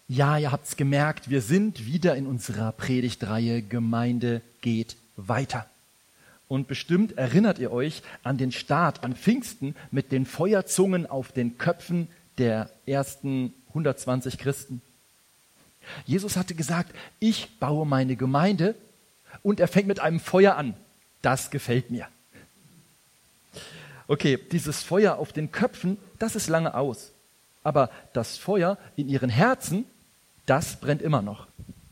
Ja, ihr habt's gemerkt, wir sind wieder in unserer Predigtreihe Gemeinde geht weiter. Und bestimmt erinnert ihr euch an den Start an Pfingsten mit den Feuerzungen auf den Köpfen der ersten 120 Christen. Jesus hatte gesagt, ich baue meine Gemeinde, und er fängt mit einem Feuer an. Das gefällt mir. Okay, dieses Feuer auf den Köpfen, das ist lange aus. Aber das Feuer in ihren Herzen, das brennt immer noch.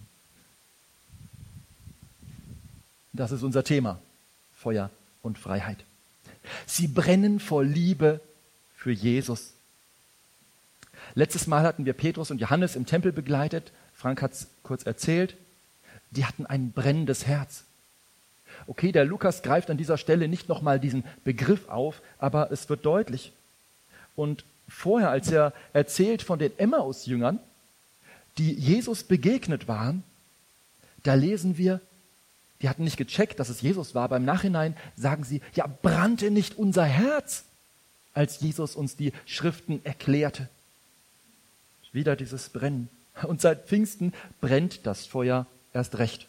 Das ist unser Thema. Feuer und Freiheit. Sie brennen vor Liebe für Jesus. Letztes Mal hatten wir Petrus und Johannes im Tempel begleitet. Frank hat es kurz erzählt. Die hatten ein brennendes Herz. Okay, der Lukas greift an dieser Stelle nicht nochmal diesen Begriff auf, aber es wird deutlich. Und vorher, als er erzählt von den Emmaus-Jüngern, die Jesus begegnet waren, da lesen wir, die hatten nicht gecheckt, dass es Jesus war, aber im Nachhinein sagen sie, ja, brannte nicht unser Herz, als Jesus uns die Schriften erklärte. Wieder dieses Brennen. Und seit Pfingsten brennt das Feuer erst recht.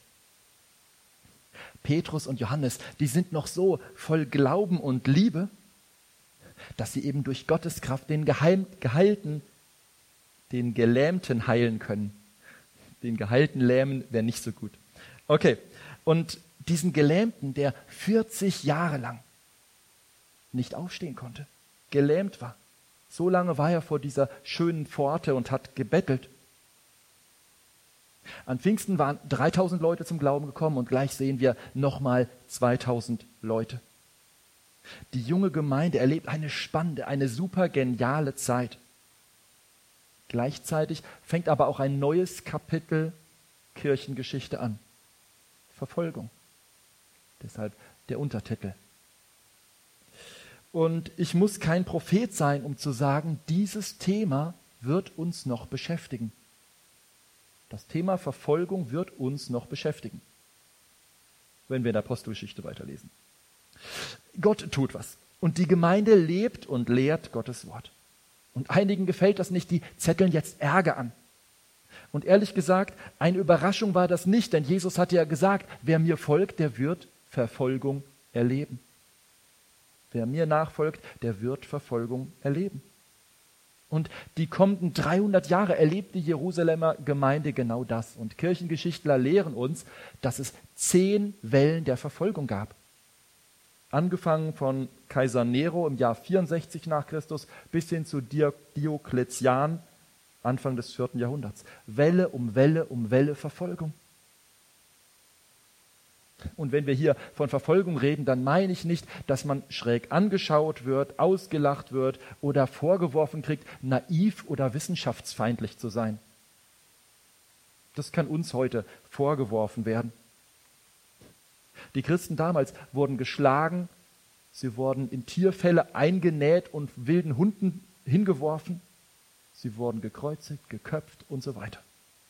Petrus und Johannes, die sind noch so voll Glauben und Liebe, dass sie eben durch Gottes Kraft den Geheilten, den Gelähmten heilen können. Den geheilten Lähmen wäre nicht so gut. Okay, und diesen Gelähmten, der 40 Jahre lang nicht aufstehen konnte, gelähmt war. So lange war er vor dieser schönen Pforte und hat gebettelt. An Pfingsten waren 3000 Leute zum Glauben gekommen und gleich sehen wir nochmal 2000 Leute. Die junge Gemeinde erlebt eine spannende, eine super geniale Zeit. Gleichzeitig fängt aber auch ein neues Kapitel Kirchengeschichte an. Verfolgung. Deshalb der Untertitel. Und ich muss kein Prophet sein, um zu sagen, dieses Thema wird uns noch beschäftigen. Das Thema Verfolgung wird uns noch beschäftigen, wenn wir in der Apostelgeschichte weiterlesen. Gott tut was und die Gemeinde lebt und lehrt Gottes Wort. Und einigen gefällt das nicht, die zetteln jetzt Ärger an. Und ehrlich gesagt, eine Überraschung war das nicht, denn Jesus hatte ja gesagt, wer mir folgt, der wird Verfolgung erleben. Wer mir nachfolgt, der wird Verfolgung erleben. Und die kommenden 300 Jahre erlebt die Jerusalemer Gemeinde genau das. Und Kirchengeschichtler lehren uns, dass es 10 Wellen der Verfolgung gab. Angefangen von Kaiser Nero im Jahr 64 nach Christus bis hin zu Diokletian Anfang des 4. Jahrhunderts. Welle um Welle um Welle Verfolgung. Und wenn wir hier von Verfolgung reden, dann meine ich nicht, dass man schräg angeschaut wird, ausgelacht wird oder vorgeworfen kriegt, naiv oder wissenschaftsfeindlich zu sein. Das kann uns heute vorgeworfen werden. Die Christen damals wurden geschlagen, sie wurden in Tierfelle eingenäht und wilden Hunden hingeworfen, sie wurden gekreuzigt, geköpft und so weiter.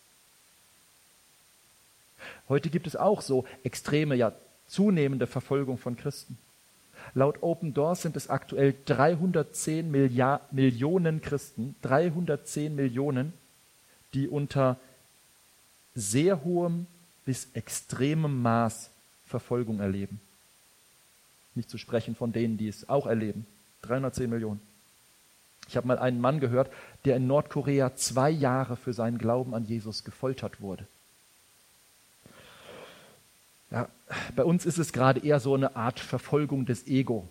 Heute gibt es auch so extreme, ja zunehmende Verfolgung von Christen. Laut Open Doors sind es aktuell 310 Millionen Christen, 310 Millionen, die unter sehr hohem bis extremem Maß Verfolgung erleben. Nicht zu sprechen von denen, die es auch erleben. 310 Millionen. Ich habe mal einen Mann gehört, der in Nordkorea 2 Jahre für seinen Glauben an Jesus gefoltert wurde. Ja, bei uns ist es gerade eher so eine Art Verfolgung des Ego.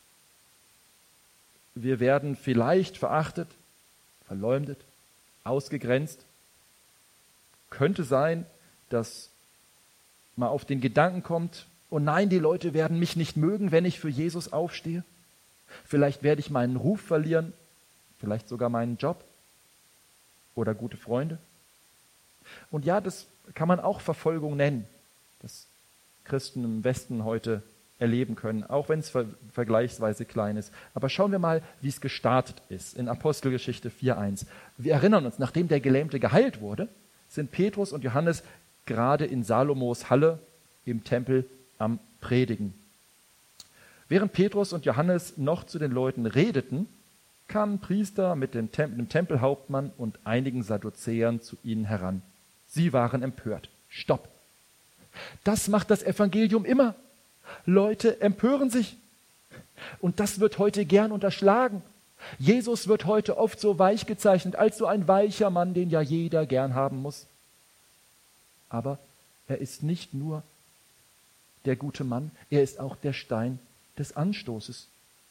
Wir werden vielleicht verachtet, verleumdet, ausgegrenzt. Könnte sein, dass man auf den Gedanken kommt, oh nein, die Leute werden mich nicht mögen, wenn ich für Jesus aufstehe. Vielleicht werde ich meinen Ruf verlieren, vielleicht sogar meinen Job oder gute Freunde. Und ja, das kann man auch Verfolgung nennen, das Christen im Westen heute erleben können, auch wenn es vergleichsweise klein ist. Aber schauen wir mal, wie es gestartet ist in Apostelgeschichte 4,1. Wir erinnern uns, nachdem der Gelähmte geheilt wurde, sind Petrus und Johannes gerade in Salomos Halle im Tempel am Predigen. Während Petrus und Johannes noch zu den Leuten redeten, kamen Priester mit dem Tempelhauptmann und einigen Sadduzäern zu ihnen heran. Sie waren empört. Stopp! Das macht das Evangelium immer. Leute empören sich. Und das wird heute gern unterschlagen. Jesus wird heute oft so weich gezeichnet, als so ein weicher Mann, den ja jeder gern haben muss. Aber er ist nicht nur der gute Mann, er ist auch der Stein des Anstoßes.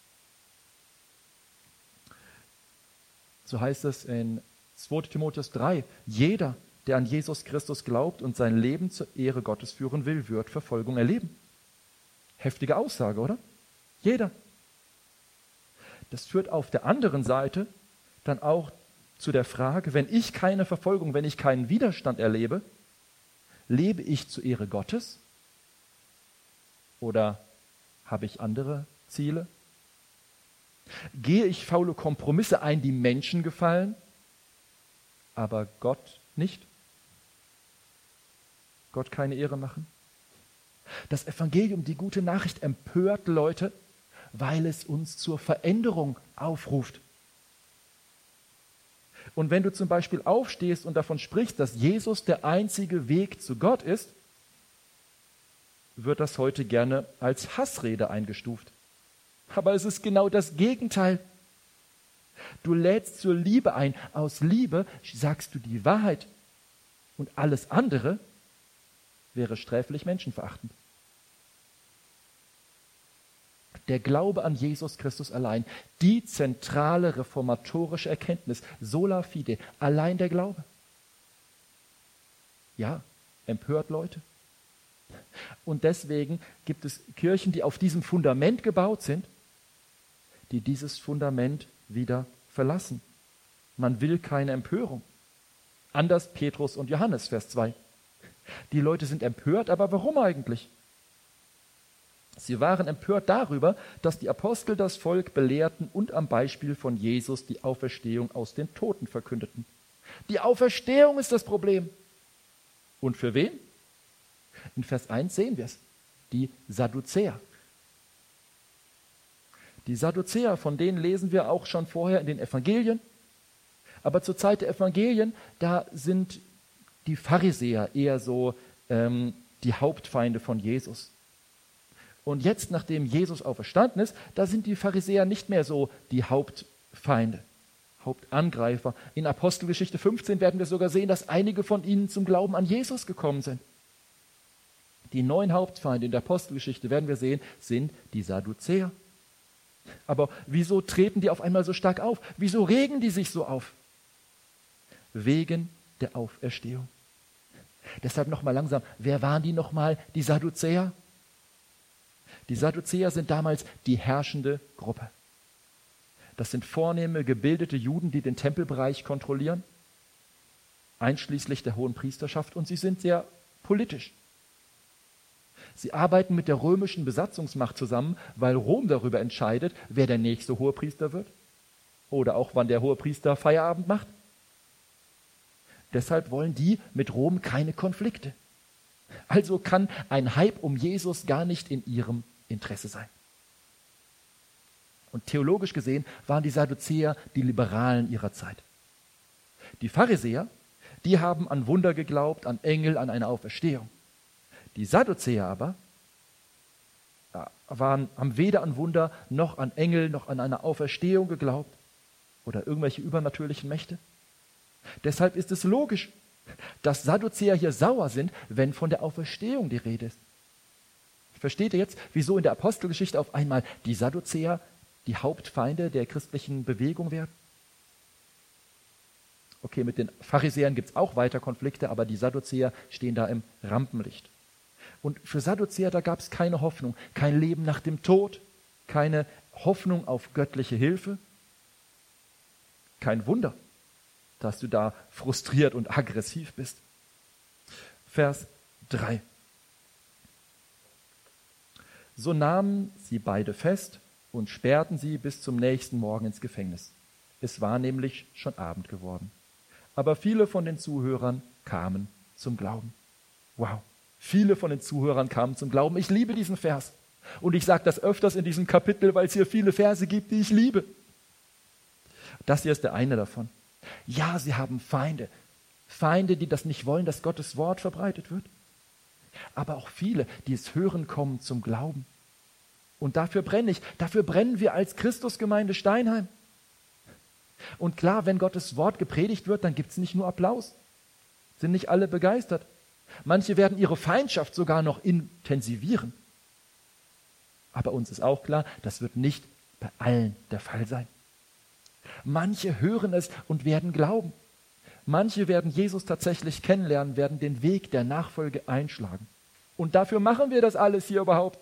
So heißt es in 2. Timotheus 3, jeder, der an Jesus Christus glaubt und sein Leben zur Ehre Gottes führen will, wird Verfolgung erleben. Heftige Aussage, oder? Jeder. Das führt auf der anderen Seite dann auch zu der Frage, wenn ich keine Verfolgung, wenn ich keinen Widerstand erlebe, lebe ich zur Ehre Gottes oder habe ich andere Ziele? Gehe ich faule Kompromisse ein, die Menschen gefallen, aber Gott nicht? Gott keine Ehre machen? Das Evangelium, die gute Nachricht, empört Leute, weil es uns zur Veränderung aufruft. Und wenn du zum Beispiel aufstehst und davon sprichst, dass Jesus der einzige Weg zu Gott ist, wird das heute gerne als Hassrede eingestuft. Aber es ist genau das Gegenteil. Du lädst zur Liebe ein. Aus Liebe sagst du die Wahrheit. Und alles andere wäre sträflich menschenverachtend. Der Glaube an Jesus Christus allein, die zentrale reformatorische Erkenntnis, sola fide, allein der Glaube. Ja, empört Leute. Und deswegen gibt es Kirchen, die auf diesem Fundament gebaut sind, die dieses Fundament wieder verlassen. Man will keine Empörung. Anders Petrus und Johannes, Vers 2. Die Leute sind empört, aber warum eigentlich? Sie waren empört darüber, dass die Apostel das Volk belehrten und am Beispiel von Jesus die Auferstehung aus den Toten verkündeten. Die Auferstehung ist das Problem. Und für wen? In Vers 1 sehen wir es. Die Sadduzäer. Die Sadduzäer, von denen lesen wir auch schon vorher in den Evangelien. Aber zur Zeit der Evangelien, da sind die Pharisäer eher so die Hauptfeinde von Jesus. Und jetzt, nachdem Jesus auferstanden ist, da sind die Pharisäer nicht mehr so die Hauptfeinde, Hauptangreifer. In Apostelgeschichte 15 werden wir sogar sehen, dass einige von ihnen zum Glauben an Jesus gekommen sind. Die neuen Hauptfeinde in der Apostelgeschichte, werden wir sehen, sind die Sadduzäer. Aber wieso treten die auf einmal so stark auf? Wieso regen die sich so auf? Wegen der Auferstehung. Deshalb nochmal langsam, wer waren die nochmal, die Sadduzäer? Die Sadduzäer sind damals die herrschende Gruppe. Das sind vornehme, gebildete Juden, die den Tempelbereich kontrollieren, einschließlich der hohen Priesterschaft, und sie sind sehr politisch. Sie arbeiten mit der römischen Besatzungsmacht zusammen, weil Rom darüber entscheidet, wer der nächste Hohepriester wird oder auch wann der Hohepriester Feierabend macht. Deshalb wollen die mit Rom keine Konflikte. Also kann ein Hype um Jesus gar nicht in ihrem Interesse sein. Und theologisch gesehen waren die Sadduzäer die Liberalen ihrer Zeit. Die Pharisäer, die haben an Wunder geglaubt, an Engel, an eine Auferstehung. Die Sadduzäer aber haben weder an Wunder noch an Engel noch an eine Auferstehung geglaubt oder irgendwelche übernatürlichen Mächte. Deshalb ist es logisch, dass Sadduzäer hier sauer sind, wenn von der Auferstehung die Rede ist. Versteht ihr jetzt, wieso in der Apostelgeschichte auf einmal die Sadduzäer die Hauptfeinde der christlichen Bewegung werden? Okay, mit den Pharisäern gibt es auch weiter Konflikte, aber die Sadduzäer stehen da im Rampenlicht. Und für Sadduzäer, da gab es keine Hoffnung, kein Leben nach dem Tod, keine Hoffnung auf göttliche Hilfe. Kein Wunder, dass du da frustriert und aggressiv bist. Vers 3. So nahmen sie beide fest und sperrten sie bis zum nächsten Morgen ins Gefängnis. Es war nämlich schon Abend geworden. Aber viele von den Zuhörern kamen zum Glauben. Wow, viele von den Zuhörern kamen zum Glauben. Ich liebe diesen Vers. Und ich sage das öfters in diesem Kapitel, weil es hier viele Verse gibt, die ich liebe. Das hier ist der eine davon. Ja, sie haben Feinde. Feinde, die das nicht wollen, dass Gottes Wort verbreitet wird. Aber auch viele, die es hören, kommen zum Glauben. Und dafür brenne ich. Dafür brennen wir als Christusgemeinde Steinheim. Und klar, wenn Gottes Wort gepredigt wird, dann gibt es nicht nur Applaus. Sind nicht alle begeistert. Manche werden ihre Feindschaft sogar noch intensivieren. Aber uns ist auch klar, das wird nicht bei allen der Fall sein. Manche hören es und werden glauben. Manche werden Jesus tatsächlich kennenlernen, werden den Weg der Nachfolge einschlagen. Und dafür machen wir das alles hier überhaupt.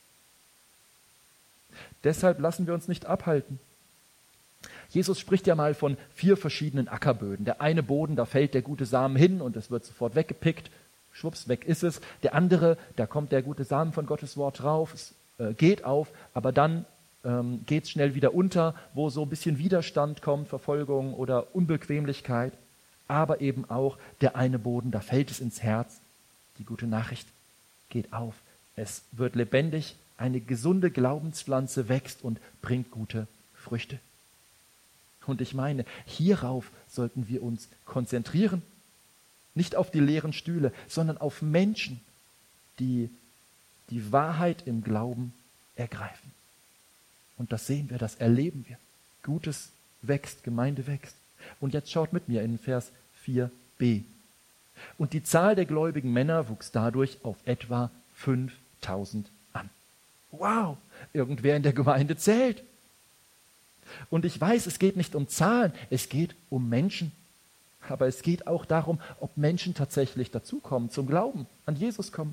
Deshalb lassen wir uns nicht abhalten. Jesus spricht ja mal von 4 verschiedenen Ackerböden. Der eine Boden, da fällt der gute Samen hin und es wird sofort weggepickt. Schwupps, weg ist es. Der andere, da kommt der gute Samen von Gottes Wort drauf. Es geht auf, aber dann geht es schnell wieder unter, wo so ein bisschen Widerstand kommt, Verfolgung oder Unbequemlichkeit. Aber eben auch der eine Boden, da fällt es ins Herz. Die gute Nachricht geht auf. Es wird lebendig, eine gesunde Glaubenspflanze wächst und bringt gute Früchte. Und ich meine, hierauf sollten wir uns konzentrieren. Nicht auf die leeren Stühle, sondern auf Menschen, die die Wahrheit im Glauben ergreifen. Und das sehen wir, das erleben wir. Gutes wächst, Gemeinde wächst. Und jetzt schaut mit mir in Vers 4b. Und die Zahl der gläubigen Männer wuchs dadurch auf etwa 5000 an. Wow, irgendwer in der Gemeinde zählt. Und ich weiß, es geht nicht um Zahlen, es geht um Menschen. Aber es geht auch darum, ob Menschen tatsächlich dazukommen, zum Glauben, an Jesus kommen.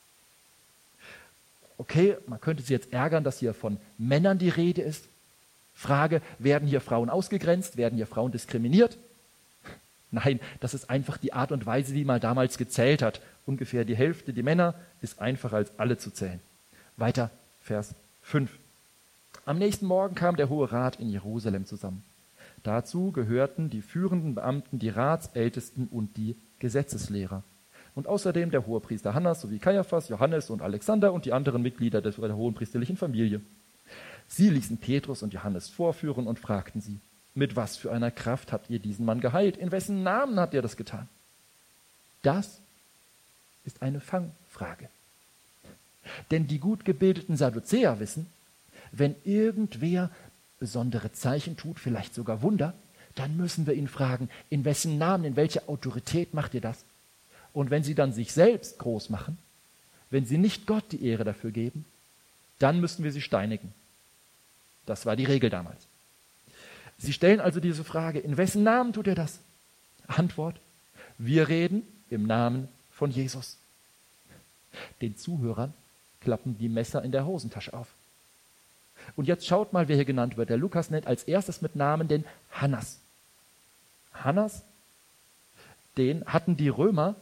Okay, man könnte sich jetzt ärgern, dass hier von Männern die Rede ist. Frage, werden hier Frauen ausgegrenzt, werden hier Frauen diskriminiert? Nein, das ist einfach die Art und Weise, wie man damals gezählt hat. Ungefähr die Hälfte, die Männer, ist einfacher als alle zu zählen. Weiter, Vers 5. Am nächsten Morgen kam der Hohe Rat in Jerusalem zusammen. Dazu gehörten die führenden Beamten, die Ratsältesten und die Gesetzeslehrer. Und außerdem der Hohepriester Hannas sowie Kaiaphas, Johannes und Alexander und die anderen Mitglieder der hohenpriesterlichen Familie. Sie ließen Petrus und Johannes vorführen und fragten sie, mit was für einer Kraft habt ihr diesen Mann geheilt? In wessen Namen habt ihr das getan? Das ist eine Fangfrage. Denn die gut gebildeten Sadduzäer wissen, wenn irgendwer besondere Zeichen tut, vielleicht sogar Wunder, dann müssen wir ihn fragen, in wessen Namen, in welcher Autorität macht ihr das? Und wenn sie dann sich selbst groß machen, wenn sie nicht Gott die Ehre dafür geben, dann müssen wir sie steinigen. Das war die Regel damals. Sie stellen also diese Frage, in wessen Namen tut er das? Antwort, wir reden im Namen von Jesus. Den Zuhörern klappen die Messer in der Hosentasche auf. Und jetzt schaut mal, wer hier genannt wird. Der Lukas nennt als erstes mit Namen den Hannas. Hannas, den hatten die Römer,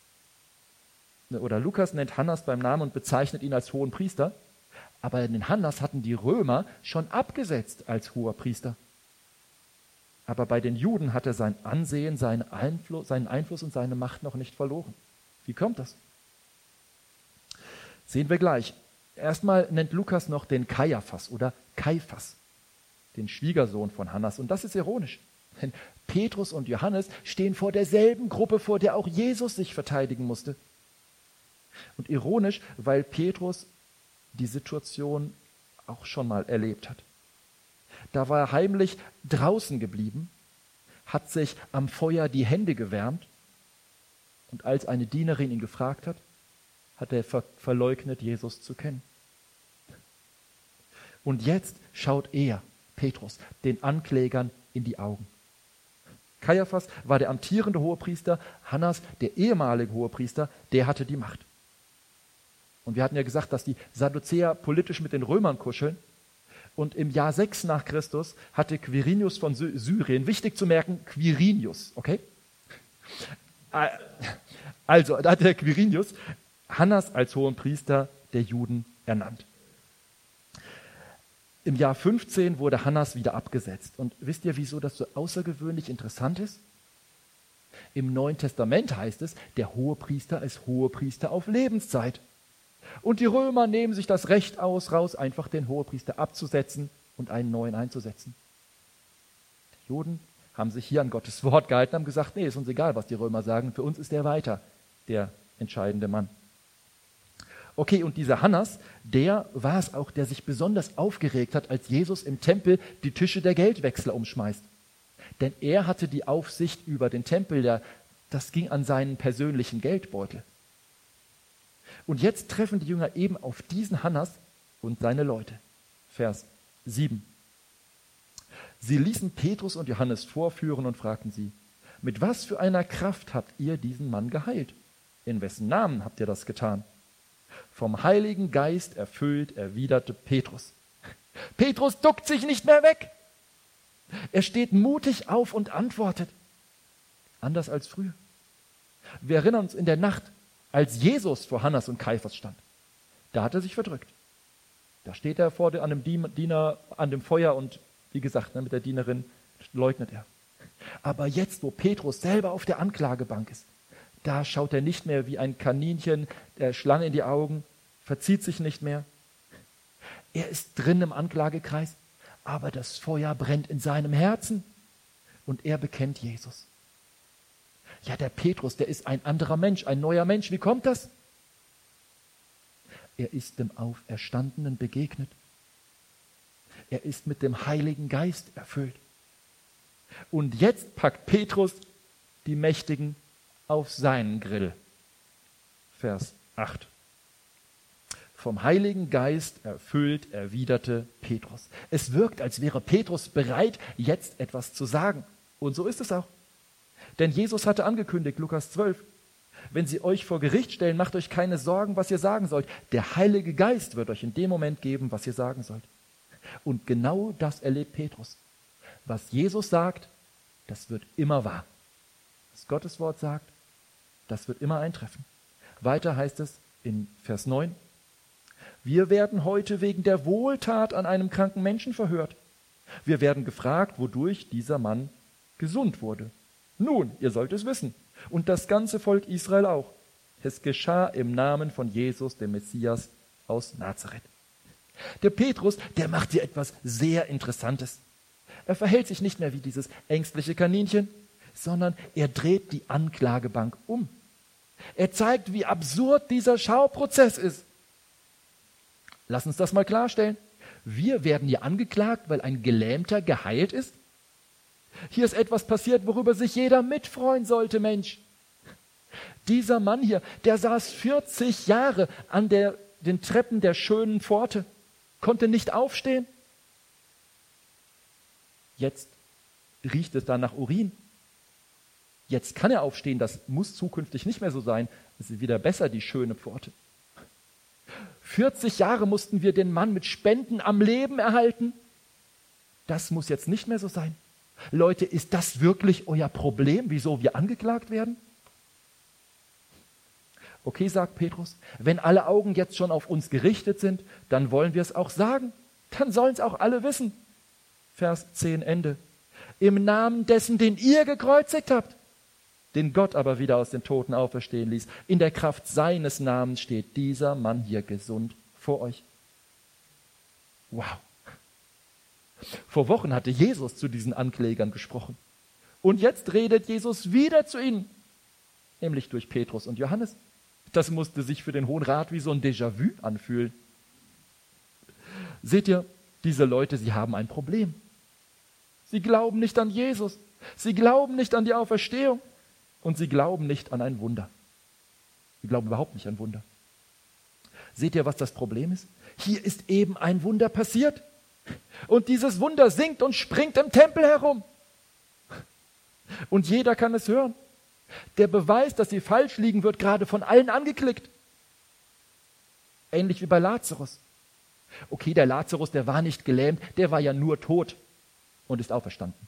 oder Lukas nennt Hannas beim Namen und bezeichnet ihn als hohen Priester, aber den Hannas hatten die Römer schon abgesetzt als hoher Priester. Aber bei den Juden hat er sein Ansehen, seinen Einfluss und seine Macht noch nicht verloren. Wie kommt das? Sehen wir gleich. Erstmal nennt Lukas noch den Kaiaphas oder Kaiphas, den Schwiegersohn von Hannas. Und das ist ironisch. Denn Petrus und Johannes stehen vor derselben Gruppe, vor der auch Jesus sich verteidigen musste. Und ironisch, weil Petrus die Situation auch schon mal erlebt hat. Da war er heimlich draußen geblieben, hat sich am Feuer die Hände gewärmt und als eine Dienerin ihn gefragt hat, hat er verleugnet, Jesus zu kennen. Und jetzt schaut er, Petrus, den Anklägern in die Augen. Kaiaphas war der amtierende Hohepriester, Hannas, der ehemalige Hohepriester, der hatte die Macht. Und wir hatten ja gesagt, dass die Sadduzäer politisch mit den Römern kuscheln. Und im Jahr 6 nach Christus hatte Quirinius von Syrien, wichtig zu merken, Quirinius, okay? Also, da hat der Quirinius Hannas als hohen Priester der Juden ernannt. Im Jahr 15 wurde Hannas wieder abgesetzt. Und wisst ihr, wieso das so außergewöhnlich interessant ist? Im Neuen Testament heißt es, der Hohepriester ist Hohepriester auf Lebenszeit. Und die Römer nehmen sich das Recht raus, einfach den Hohepriester abzusetzen und einen neuen einzusetzen. Juden haben sich hier an Gottes Wort gehalten, haben gesagt, nee, ist uns egal, was die Römer sagen, für uns ist der weiter der entscheidende Mann. Okay, und dieser Hannas, der war es auch, der sich besonders aufgeregt hat, als Jesus im Tempel die Tische der Geldwechsler umschmeißt. Denn er hatte die Aufsicht über den Tempel, das ging an seinen persönlichen Geldbeutel. Und jetzt treffen die Jünger eben auf diesen Hannas und seine Leute. Vers 7. Sie ließen Petrus und Johannes vorführen und fragten sie, mit was für einer Kraft habt ihr diesen Mann geheilt? In wessen Namen habt ihr das getan? Vom Heiligen Geist erfüllt, erwiderte Petrus. Petrus duckt sich nicht mehr weg. Er steht mutig auf und antwortet. Anders als früher. Wir erinnern uns in der Nacht, als Jesus vor Hannas und Kaiphas stand. Da hat er sich verdrückt. Da steht er vor an dem Diener an dem Feuer und wie gesagt, mit der Dienerin leugnet er. Aber jetzt, wo Petrus selber auf der Anklagebank ist, da schaut er nicht mehr wie ein Kaninchen der Schlange in die Augen, verzieht sich nicht mehr. Er ist drin im Anklagekreis, aber das Feuer brennt in seinem Herzen und er bekennt Jesus. Ja, der Petrus, der ist ein anderer Mensch, ein neuer Mensch. Wie kommt das? Er ist dem Auferstandenen begegnet. Er ist mit dem Heiligen Geist erfüllt. Und jetzt packt Petrus die Mächtigen auf seinen Grill. Vers 8. Vom Heiligen Geist erfüllt, erwiderte Petrus. Es wirkt, als wäre Petrus bereit, jetzt etwas zu sagen. Und so ist es auch. Denn Jesus hatte angekündigt, Lukas 12, wenn sie euch vor Gericht stellen, macht euch keine Sorgen, was ihr sagen sollt. Der Heilige Geist wird euch in dem Moment geben, was ihr sagen sollt. Und genau das erlebt Petrus. Was Jesus sagt, das wird immer wahr. Was Gottes Wort sagt, das wird immer eintreffen. Weiter heißt es in Vers 9, wir werden heute wegen der Wohltat an einem kranken Menschen verhört. Wir werden gefragt, wodurch dieser Mann gesund wurde. Nun, ihr sollt es wissen. Und das ganze Volk Israel auch. Es geschah im Namen von Jesus, dem Messias aus Nazareth. Der Petrus, der macht hier etwas sehr Interessantes. Er verhält sich nicht mehr wie dieses ängstliche Kaninchen, sondern er dreht die Anklagebank um. Er zeigt, wie absurd dieser Schauprozess ist. Lass uns das mal klarstellen. Wir werden hier angeklagt, weil ein Gelähmter geheilt ist. Hier ist etwas passiert, worüber sich jeder mitfreuen sollte, Mensch. Dieser Mann hier, der saß 40 Jahre an den Treppen der schönen Pforte, konnte nicht aufstehen. Jetzt riecht es da nach Urin. Jetzt kann er aufstehen, das muss zukünftig nicht mehr so sein. Es ist wieder besser, die schöne Pforte. 40 Jahre mussten wir den Mann mit Spenden am Leben erhalten. Das muss jetzt nicht mehr so sein. Leute, ist das wirklich euer Problem, wieso wir angeklagt werden? Okay, sagt Petrus, wenn alle Augen jetzt schon auf uns gerichtet sind, dann wollen wir es auch sagen. Dann sollen es auch alle wissen. Vers 10 Ende. Im Namen dessen, den ihr gekreuzigt habt, den Gott aber wieder aus den Toten auferstehen ließ. In der Kraft seines Namens steht dieser Mann hier gesund vor euch. Wow. Vor Wochen hatte Jesus zu diesen Anklägern gesprochen. Und jetzt redet Jesus wieder zu ihnen, nämlich durch Petrus und Johannes. Das musste sich für den Hohen Rat wie so ein Déjà-vu anfühlen. Seht ihr, diese Leute, sie haben ein Problem. Sie glauben nicht an Jesus. Sie glauben nicht an die Auferstehung. Und sie glauben nicht an ein Wunder. Sie glauben überhaupt nicht an Wunder. Seht ihr, was das Problem ist? Hier ist eben ein Wunder passiert. Und dieses Wunder singt und springt im Tempel herum. Und jeder kann es hören. Der Beweis, dass sie falsch liegen, wird gerade von allen angeklickt. Ähnlich wie bei Lazarus. Okay, der Lazarus, der war nicht gelähmt, der war ja nur tot und ist auferstanden.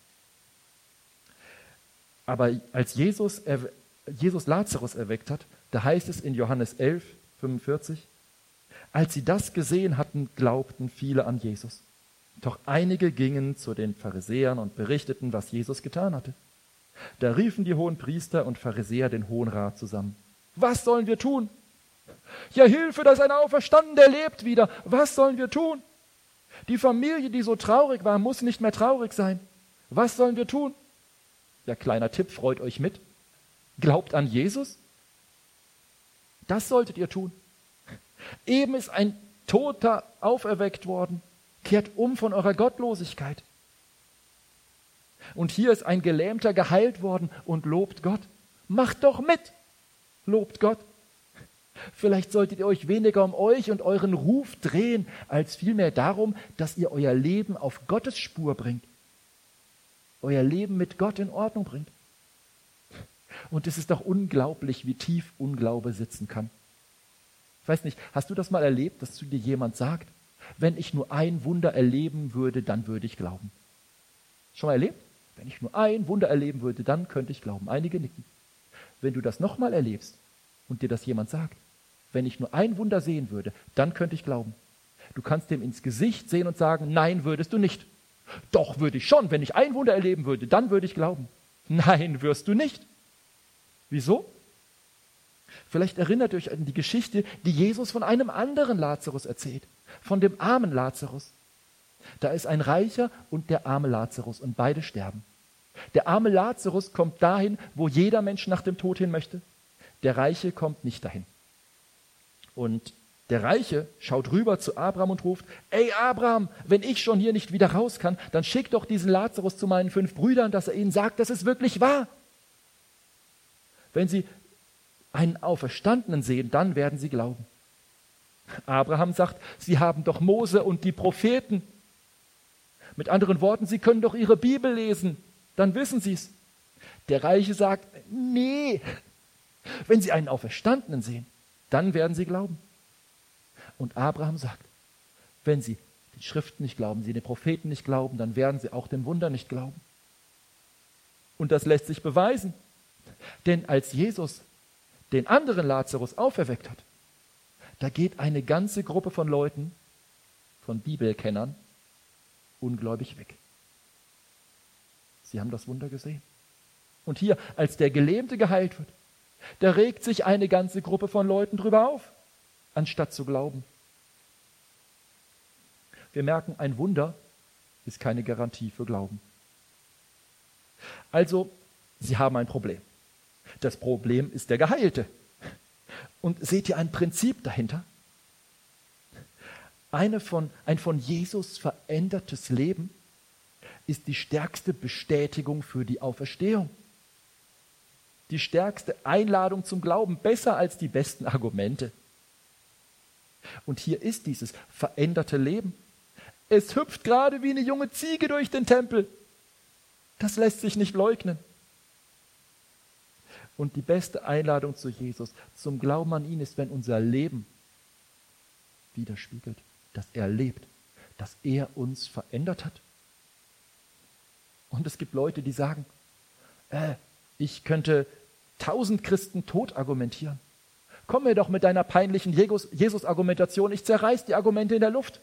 Aber als Jesus Lazarus erweckt hat, da heißt es in Johannes 11, 45, als sie das gesehen hatten, glaubten viele an Jesus. Doch einige gingen zu den Pharisäern und berichteten, was Jesus getan hatte. Da riefen die Hohenpriester und Pharisäer den Hohen Rat zusammen. Was sollen wir tun? Ja, Hilfe, da ist ein Auferstandener, der lebt wieder. Was sollen wir tun? Die Familie, die so traurig war, muss nicht mehr traurig sein. Was sollen wir tun? Ja, kleiner Tipp, freut euch mit. Glaubt an Jesus. Das solltet ihr tun. Eben ist ein Toter auferweckt worden. Kehrt um von eurer Gottlosigkeit. Und hier ist ein Gelähmter geheilt worden und lobt Gott. Macht doch mit. Lobt Gott. Vielleicht solltet ihr euch weniger um euch und euren Ruf drehen, als vielmehr darum, dass ihr euer Leben auf Gottes Spur bringt. Euer Leben mit Gott in Ordnung bringt. Und es ist doch unglaublich, wie tief Unglaube sitzen kann. Ich weiß nicht, hast du das mal erlebt, dass zu dir jemand sagt, wenn ich nur ein Wunder erleben würde, dann würde ich glauben? Schon mal erlebt? Wenn ich nur ein Wunder erleben würde, dann könnte ich glauben. Einige nicken. Wenn du das nochmal erlebst und dir das jemand sagt, wenn ich nur ein Wunder sehen würde, dann könnte ich glauben. Du kannst dem ins Gesicht sehen und sagen, nein, würdest du nicht. Doch, würde ich schon. Wenn ich ein Wunder erleben würde, dann würde ich glauben. Nein, wirst du nicht. Wieso? Vielleicht erinnert ihr euch an die Geschichte, die Jesus von einem anderen Lazarus erzählt. Von dem armen Lazarus. Da ist ein Reicher und der arme Lazarus und beide sterben. Der arme Lazarus kommt dahin, wo jeder Mensch nach dem Tod hin möchte. Der Reiche kommt nicht dahin. Und der Reiche schaut rüber zu Abraham und ruft, ey Abraham, wenn ich schon hier nicht wieder raus kann, dann schick doch diesen Lazarus zu meinen 5 Brüdern, dass er ihnen sagt, dass es wirklich wahr. Wenn sie einen Auferstandenen sehen, dann werden sie glauben. Abraham sagt, sie haben doch Mose und die Propheten. Mit anderen Worten, sie können doch ihre Bibel lesen, dann wissen sie es. Der Reiche sagt, nee, wenn sie einen Auferstandenen sehen, dann werden sie glauben. Und Abraham sagt, wenn sie den Schriften nicht glauben, sie den Propheten nicht glauben, dann werden sie auch dem Wunder nicht glauben. Und das lässt sich beweisen. Denn als Jesus den anderen Lazarus auferweckt hat, da geht eine ganze Gruppe von Leuten, von Bibelkennern, ungläubig weg. Sie haben das Wunder gesehen. Und hier, als der Gelähmte geheilt wird, da regt sich eine ganze Gruppe von Leuten drüber auf, anstatt zu glauben. Wir merken, ein Wunder ist keine Garantie für Glauben. Also, sie haben ein Problem. Das Problem ist der Geheilte. Und seht ihr ein Prinzip dahinter? Ein von Jesus verändertes Leben ist die stärkste Bestätigung für die Auferstehung. Die stärkste Einladung zum Glauben, besser als die besten Argumente. Und hier ist dieses veränderte Leben. Es hüpft gerade wie eine junge Ziege durch den Tempel. Das lässt sich nicht leugnen. Und die beste Einladung zu Jesus, zum Glauben an ihn, ist, wenn unser Leben widerspiegelt, dass er lebt, dass er uns verändert hat. Und es gibt Leute, die sagen, ich könnte 1000 Christen tot argumentieren. Komm mir doch mit deiner peinlichen Jesus-Argumentation, ich zerreiß die Argumente in der Luft.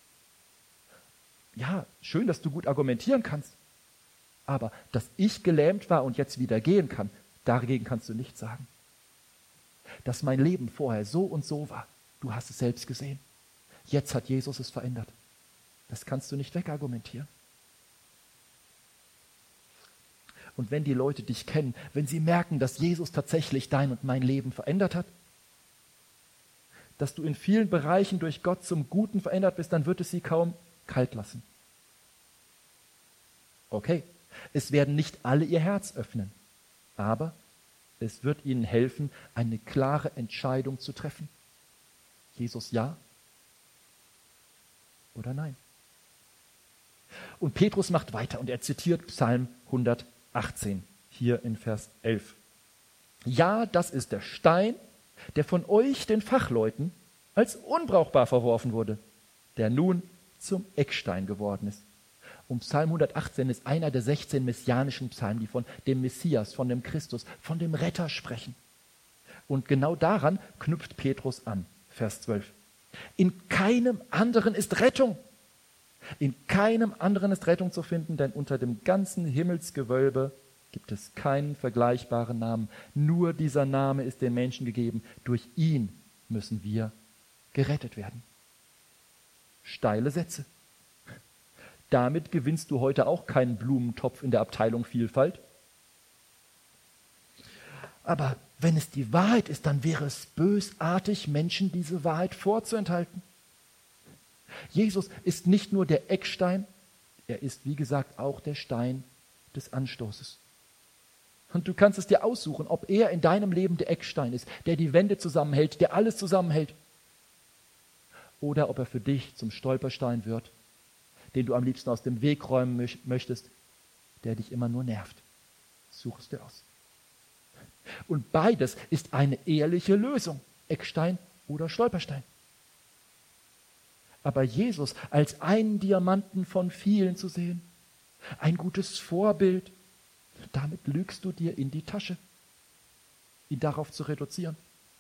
Ja, schön, dass du gut argumentieren kannst. Aber dass ich gelähmt war und jetzt wieder gehen kann, dagegen kannst du nichts sagen. Dass mein Leben vorher so und so war, du hast es selbst gesehen. Jetzt hat Jesus es verändert. Das kannst du nicht wegargumentieren. Und wenn die Leute dich kennen, wenn sie merken, dass Jesus tatsächlich dein und mein Leben verändert hat, dass du in vielen Bereichen durch Gott zum Guten verändert bist, dann wird es sie kaum kalt lassen. Okay, es werden nicht alle ihr Herz öffnen, aber es wird ihnen helfen, eine klare Entscheidung zu treffen. Jesus ja oder nein. Und Petrus macht weiter und er zitiert Psalm 118, hier in Vers 11. Ja, das ist der Stein, der von euch, den Fachleuten, als unbrauchbar verworfen wurde, der nun zum Eckstein geworden ist. Und Psalm 118 ist einer der 16 messianischen Psalmen, die von dem Messias, von dem Christus, von dem Retter sprechen. Und genau daran knüpft Petrus an, Vers 12. In keinem anderen ist Rettung. In keinem anderen ist Rettung zu finden, denn unter dem ganzen Himmelsgewölbe gibt es keinen vergleichbaren Namen. Nur dieser Name ist den Menschen gegeben. Durch ihn müssen wir gerettet werden. Steile Sätze. Damit gewinnst du heute auch keinen Blumentopf in der Abteilung Vielfalt. Aber wenn es die Wahrheit ist, dann wäre es bösartig, Menschen diese Wahrheit vorzuenthalten. Jesus ist nicht nur der Eckstein, er ist, wie gesagt, auch der Stein des Anstoßes. Und du kannst es dir aussuchen, ob er in deinem Leben der Eckstein ist, der die Wände zusammenhält, der alles zusammenhält. Oder ob er für dich zum Stolperstein wird, den du am liebsten aus dem Weg räumen möchtest, der dich immer nur nervt. Such es dir aus. Und beides ist eine ehrliche Lösung, Eckstein oder Stolperstein. Aber Jesus als einen Diamanten von vielen zu sehen, ein gutes Vorbild, damit lügst du dir in die Tasche, ihn darauf zu reduzieren.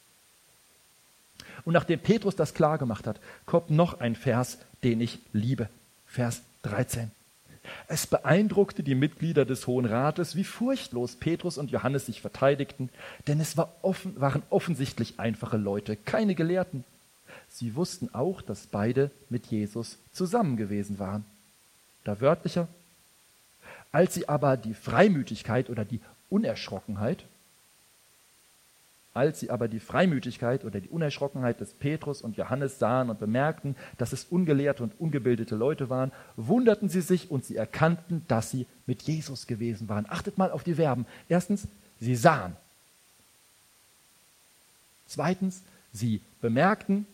Und nachdem Petrus das klar gemacht hat, kommt noch ein Vers, den ich liebe. Vers 13. Es beeindruckte die Mitglieder des Hohen Rates, wie furchtlos Petrus und Johannes sich verteidigten, denn es waren offensichtlich einfache Leute, keine Gelehrten. Sie wussten auch, dass beide mit Jesus zusammen gewesen waren. Da wörtlicher: Als sie aber die Freimütigkeit oder die Unerschrockenheit des Petrus und Johannes sahen und bemerkten, dass es ungelehrte und ungebildete Leute waren, wunderten sie sich und sie erkannten, dass sie mit Jesus gewesen waren. Achtet mal auf die Verben. Erstens, sie sahen. Zweitens, sie bemerkten.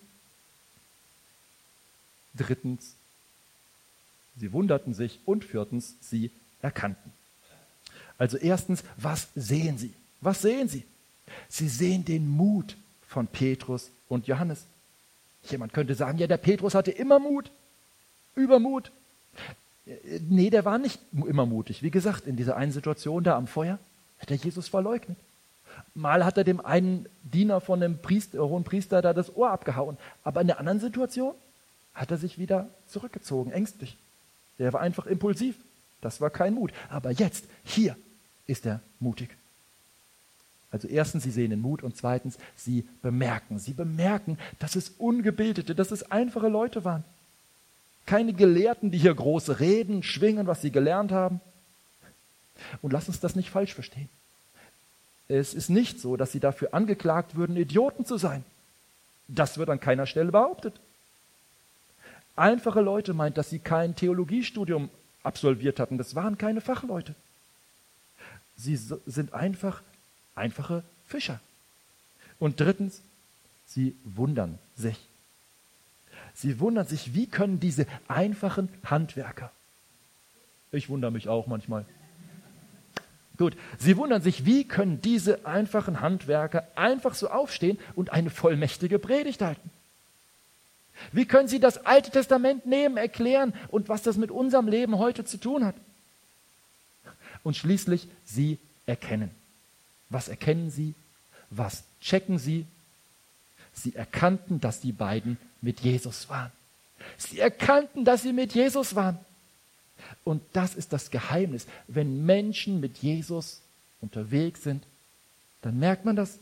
Drittens, sie wunderten sich. Und viertens, sie erkannten. Also erstens, was sehen sie? Was sehen sie? Sie sehen den Mut von Petrus und Johannes. Jemand könnte sagen, ja, der Petrus hatte immer Mut, Übermut. Nee, der war nicht immer mutig. Wie gesagt, in dieser einen Situation da am Feuer hat er Jesus verleugnet. Mal hat er dem einen Diener von dem hohen Priester da das Ohr abgehauen. Aber in der anderen Situation hat er sich wieder zurückgezogen, ängstlich. Der war einfach impulsiv. Das war kein Mut. Aber jetzt, hier, ist er mutig. Also erstens, sie sehen den Mut und zweitens, sie bemerken. Sie bemerken, dass es Ungebildete, dass es einfache Leute waren. Keine Gelehrten, die hier große Reden schwingen, was sie gelernt haben. Und lass uns das nicht falsch verstehen. Es ist nicht so, dass sie dafür angeklagt würden, Idioten zu sein. Das wird an keiner Stelle behauptet. Einfache Leute meint, dass sie kein Theologiestudium absolviert hatten. Das waren keine Fachleute. Sie sind einfache Fischer. Und drittens, sie wundern sich. Sie wundern sich, wie können diese einfachen Handwerker, ich wundere mich auch manchmal, gut, sie wundern sich, wie können diese einfachen Handwerker einfach so aufstehen und eine vollmächtige Predigt halten? Wie können sie das Alte Testament nehmen, erklären und was das mit unserem Leben heute zu tun hat? Und schließlich, sie erkennen. Was erkennen sie? Was checken sie? Sie erkannten, dass die beiden mit Jesus waren. Sie erkannten, dass sie mit Jesus waren. Und das ist das Geheimnis. Wenn Menschen mit Jesus unterwegs sind, dann merkt man das.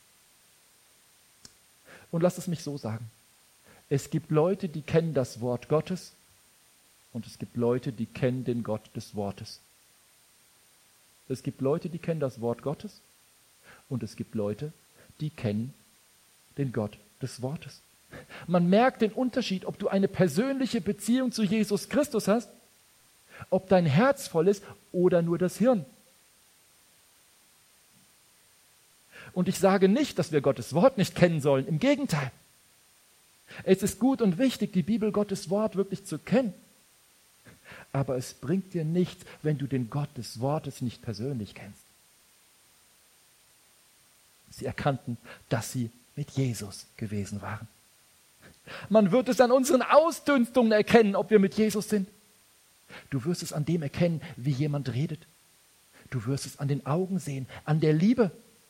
Und lasst es mich so sagen. Es gibt Leute, die kennen das Wort Gottes und es gibt Leute, die kennen den Gott des Wortes. Es gibt Leute, die kennen das Wort Gottes und es gibt Leute, die kennen den Gott des Wortes. Man merkt den Unterschied, ob du eine persönliche Beziehung zu Jesus Christus hast, ob dein Herz voll ist oder nur das Hirn. Und ich sage nicht, dass wir Gottes Wort nicht kennen sollen, im Gegenteil. Es ist gut und wichtig, die Bibel, Gottes Wort wirklich zu kennen. Aber es bringt dir nichts, wenn du den Gott des Wortes nicht persönlich kennst. Sie erkannten, dass sie mit Jesus gewesen waren. Man wird es an unseren Ausdünstungen erkennen, ob wir mit Jesus sind. Du wirst es an dem erkennen, wie jemand redet. Du wirst es an den Augen sehen, an der Liebe.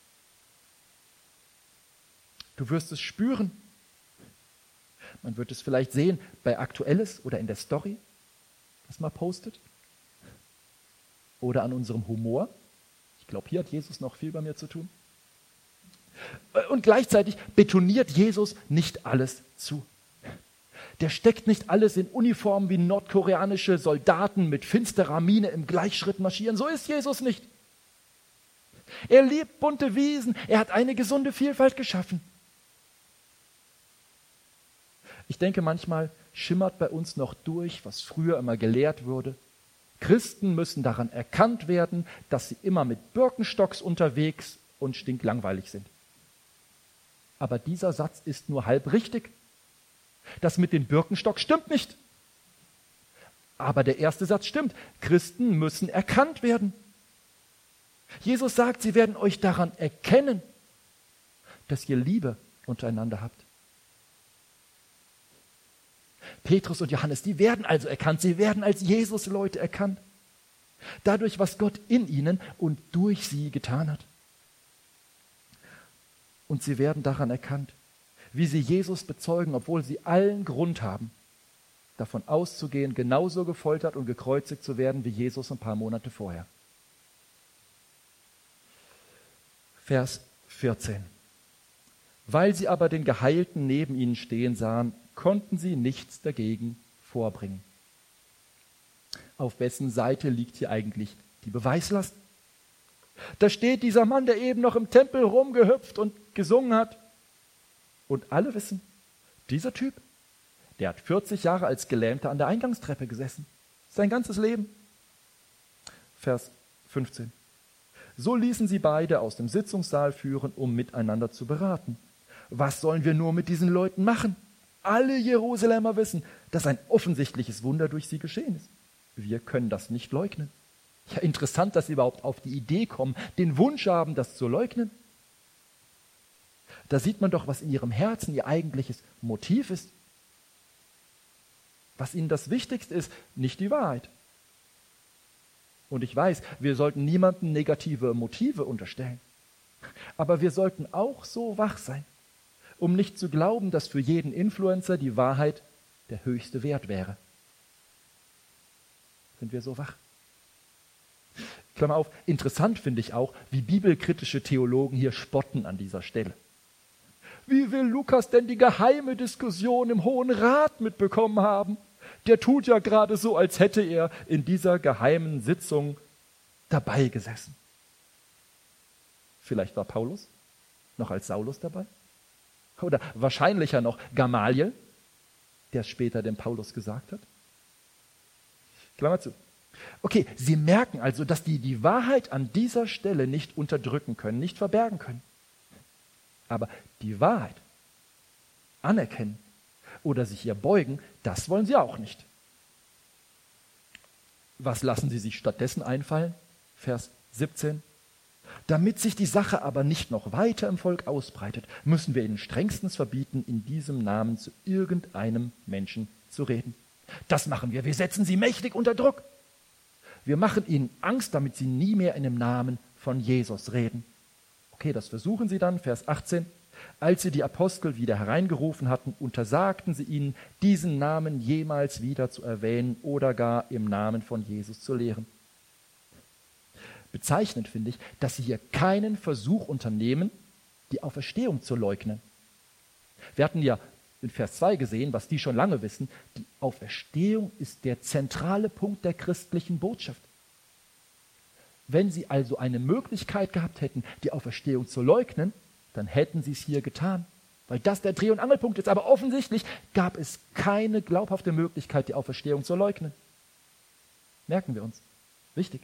Du wirst es spüren. Man wird es vielleicht sehen bei Aktuelles oder in der Story, was man postet. Oder an unserem Humor. Ich glaube, hier hat Jesus noch viel bei mir zu tun. Und gleichzeitig betoniert Jesus nicht alles zu. Der steckt nicht alles in Uniformen wie nordkoreanische Soldaten mit finsterer Miene im Gleichschritt marschieren. So ist Jesus nicht. Er liebt bunte Wiesen. Er hat eine gesunde Vielfalt geschaffen. Ich denke, manchmal schimmert bei uns noch durch, was früher immer gelehrt wurde. Christen müssen daran erkannt werden, dass sie immer mit Birkenstocks unterwegs und stinklangweilig sind. Aber dieser Satz ist nur halb richtig. Das mit den Birkenstocks stimmt nicht. Aber der erste Satz stimmt. Christen müssen erkannt werden. Jesus sagt, sie werden euch daran erkennen, dass ihr Liebe untereinander habt. Petrus und Johannes, die werden also erkannt. Sie werden als Jesus-Leute erkannt. Dadurch, was Gott in ihnen und durch sie getan hat. Und sie werden daran erkannt, wie sie Jesus bezeugen, obwohl sie allen Grund haben, davon auszugehen, genauso gefoltert und gekreuzigt zu werden wie Jesus ein paar Monate vorher. Vers 14. Weil sie aber den Geheilten neben ihnen stehen sahen, konnten sie nichts dagegen vorbringen. Auf wessen Seite liegt hier eigentlich die Beweislast? Da steht dieser Mann, der eben noch im Tempel rumgehüpft und gesungen hat. Und alle wissen, dieser Typ, der hat 40 Jahre als Gelähmter an der Eingangstreppe gesessen. Sein ganzes Leben. Vers 15. So ließen sie beide aus dem Sitzungssaal führen, um miteinander zu beraten. Was sollen wir nur mit diesen Leuten machen? Alle Jerusalemer wissen, dass ein offensichtliches Wunder durch sie geschehen ist. Wir können das nicht leugnen. Ja, interessant, dass sie überhaupt auf die Idee kommen, den Wunsch haben, das zu leugnen. Da sieht man doch, was in ihrem Herzen ihr eigentliches Motiv ist. Was ihnen das Wichtigste ist, nicht die Wahrheit. Und ich weiß, wir sollten niemandem negative Motive unterstellen. Aber wir sollten auch so wach sein, um nicht zu glauben, dass für jeden Influencer die Wahrheit der höchste Wert wäre. Sind wir so wach? Klammer auf, interessant finde ich auch, wie bibelkritische Theologen hier spotten an dieser Stelle. Wie will Lukas denn die geheime Diskussion im Hohen Rat mitbekommen haben? Der tut ja gerade so, als hätte er in dieser geheimen Sitzung dabei gesessen. Vielleicht war Paulus noch als Saulus dabei? Oder wahrscheinlicher noch Gamaliel, der es später dem Paulus gesagt hat? Klammer zu. Okay, sie merken also, dass die Wahrheit an dieser Stelle nicht unterdrücken können, nicht verbergen können. Aber die Wahrheit anerkennen oder sich ihr beugen, das wollen sie auch nicht. Was lassen sie sich stattdessen einfallen? Vers 17. Damit sich die Sache aber nicht noch weiter im Volk ausbreitet, müssen wir ihnen strengstens verbieten, in diesem Namen zu irgendeinem Menschen zu reden. Das machen wir. Wir setzen sie mächtig unter Druck. Wir machen ihnen Angst, damit sie nie mehr in dem Namen von Jesus reden. Okay, das versuchen sie dann, Vers 18. Als sie die Apostel wieder hereingerufen hatten, untersagten sie ihnen, diesen Namen jemals wieder zu erwähnen oder gar im Namen von Jesus zu lehren. Bezeichnend finde ich, dass sie hier keinen Versuch unternehmen, die Auferstehung zu leugnen. Wir hatten ja in Vers 2 gesehen, was die schon lange wissen, die Auferstehung ist der zentrale Punkt der christlichen Botschaft. Wenn sie also eine Möglichkeit gehabt hätten, die Auferstehung zu leugnen, dann hätten sie es hier getan, weil das der Dreh- und Angelpunkt ist. Aber offensichtlich gab es keine glaubhafte Möglichkeit, die Auferstehung zu leugnen. Merken wir uns. Wichtig.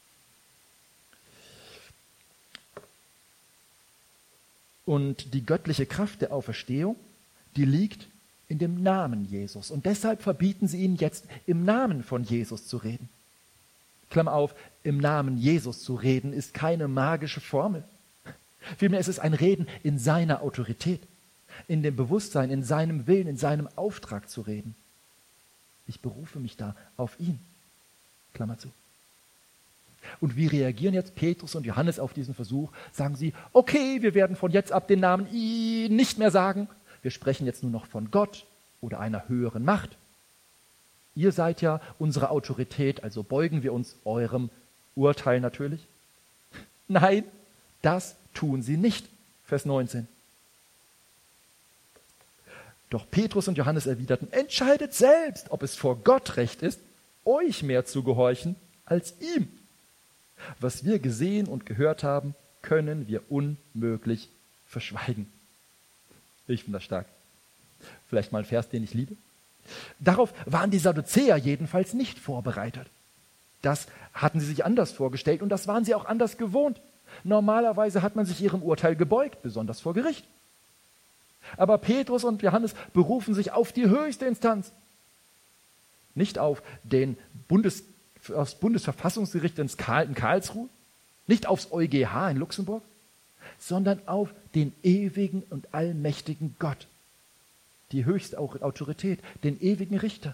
Und die göttliche Kraft der Auferstehung, die liegt in dem Namen Jesus. Und deshalb verbieten sie ihnen jetzt, im Namen von Jesus zu reden. Klammer auf, im Namen Jesus zu reden, ist keine magische Formel. Vielmehr ist es ein Reden in seiner Autorität, in dem Bewusstsein, in seinem Willen, in seinem Auftrag zu reden. Ich berufe mich da auf ihn. Klammer zu. Und wie reagieren jetzt Petrus und Johannes auf diesen Versuch? Sagen sie, okay, wir werden von jetzt ab den Namen nicht mehr sagen. Wir sprechen jetzt nur noch von Gott oder einer höheren Macht. Ihr seid ja unsere Autorität, also beugen wir uns eurem Urteil natürlich. Nein, das tun sie nicht. Vers 19. Doch Petrus und Johannes erwiderten: Entscheidet selbst, ob es vor Gott recht ist, euch mehr zu gehorchen als ihm. Was wir gesehen und gehört haben, können wir unmöglich verschweigen. Ich finde das stark. Vielleicht mal ein Vers, den ich liebe. Darauf waren die Sadduzäer jedenfalls nicht vorbereitet. Das hatten sie sich anders vorgestellt und das waren sie auch anders gewohnt. Normalerweise hat man sich ihrem Urteil gebeugt, besonders vor Gericht. Aber Petrus und Johannes berufen sich auf die höchste Instanz. Nicht auf das Bundesverfassungsgericht in Karlsruhe, nicht aufs EuGH in Luxemburg, sondern auf den ewigen und allmächtigen Gott, die höchste Autorität, den ewigen Richter.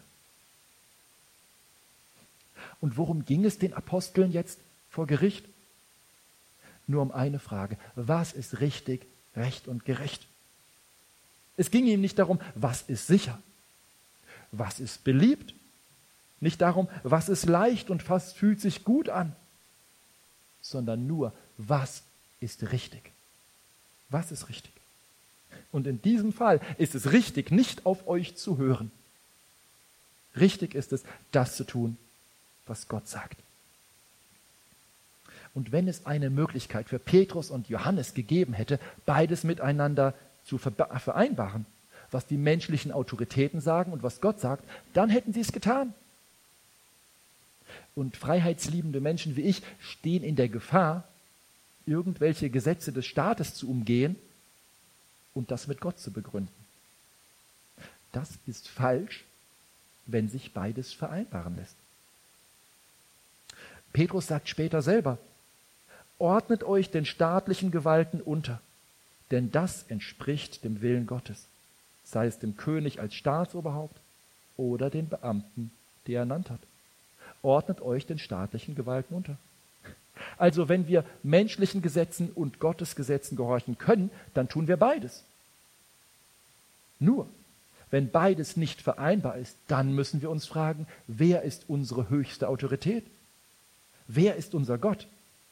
Und worum ging es den Aposteln jetzt vor Gericht? Nur um eine Frage: Was ist richtig, recht und gerecht? Es ging ihm nicht darum, was ist sicher, was ist beliebt, nicht darum, was ist leicht und was fühlt sich gut an, sondern nur, was ist richtig. Was ist richtig? Und in diesem Fall ist es richtig, nicht auf euch zu hören. Richtig ist es, das zu tun, was Gott sagt. Und wenn es eine Möglichkeit für Petrus und Johannes gegeben hätte, beides miteinander zu vereinbaren, was die menschlichen Autoritäten sagen und was Gott sagt, dann hätten sie es getan. Und freiheitsliebende Menschen wie ich stehen in der Gefahr, irgendwelche Gesetze des Staates zu umgehen und das mit Gott zu begründen. Das ist falsch, wenn sich beides vereinbaren lässt. Petrus sagt später selber: Ordnet euch den staatlichen Gewalten unter, denn das entspricht dem Willen Gottes, sei es dem König als Staatsoberhaupt oder den Beamten, die er ernannt hat. Ordnet euch den staatlichen Gewalten unter. Also wenn wir menschlichen Gesetzen und Gottes Gesetzen gehorchen können, dann tun wir beides. Nur, wenn beides nicht vereinbar ist, dann müssen wir uns fragen: Wer ist unsere höchste Autorität? Wer ist unser Gott?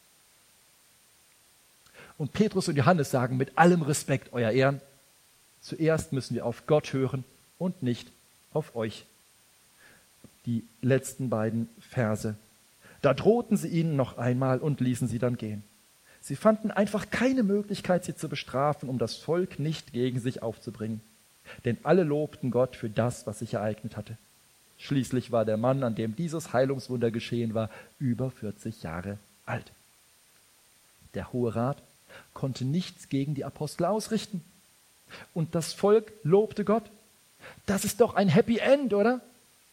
Und Petrus und Johannes sagen mit allem Respekt, Euer Ehren: Zuerst müssen wir auf Gott hören und nicht auf euch. Die letzten beiden Verse. Da drohten sie ihnen noch einmal und ließen sie dann gehen. Sie fanden einfach keine Möglichkeit, sie zu bestrafen, um das Volk nicht gegen sich aufzubringen. Denn alle lobten Gott für das, was sich ereignet hatte. Schließlich war der Mann, an dem dieses Heilungswunder geschehen war, über 40 Jahre alt. Der Hohe Rat konnte nichts gegen die Apostel ausrichten. Und das Volk lobte Gott. Das ist doch ein Happy End, oder?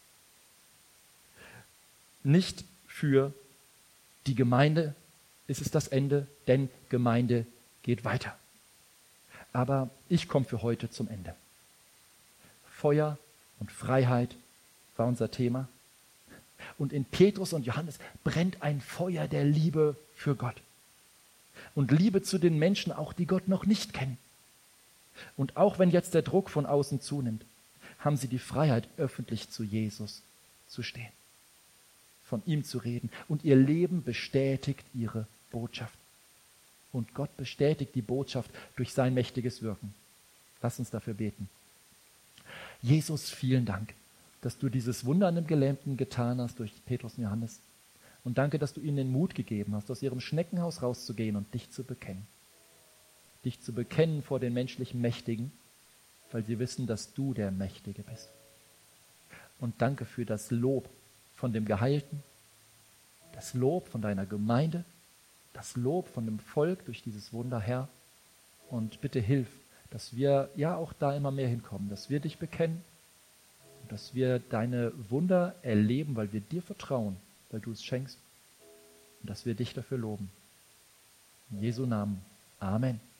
Nicht für die Gemeinde ist es das Ende, denn Gemeinde geht weiter. Aber ich komme für heute zum Ende. Feuer und Freiheit war unser Thema. Und in Petrus und Johannes brennt ein Feuer der Liebe für Gott. Und Liebe zu den Menschen auch, die Gott noch nicht kennen. Und auch wenn jetzt der Druck von außen zunimmt, haben sie die Freiheit, öffentlich zu Jesus zu stehen, von ihm zu reden. Und ihr Leben bestätigt ihre Botschaft. Und Gott bestätigt die Botschaft durch sein mächtiges Wirken. Lass uns dafür beten. Jesus, vielen Dank, dass du dieses Wunder an dem Gelähmten getan hast durch Petrus und Johannes. Und danke, dass du ihnen den Mut gegeben hast, aus ihrem Schneckenhaus rauszugehen und dich zu bekennen. Dich zu bekennen vor den menschlichen Mächtigen, weil sie wissen, dass du der Mächtige bist. Und danke für das Lob von dem Geheilten, das Lob von deiner Gemeinde, das Lob von dem Volk durch dieses Wunder, Herr. Und bitte hilf, dass wir ja auch da immer mehr hinkommen, dass wir dich bekennen und dass wir deine Wunder erleben, weil wir dir vertrauen, weil du es schenkst und dass wir dich dafür loben. In Jesu Namen. Amen.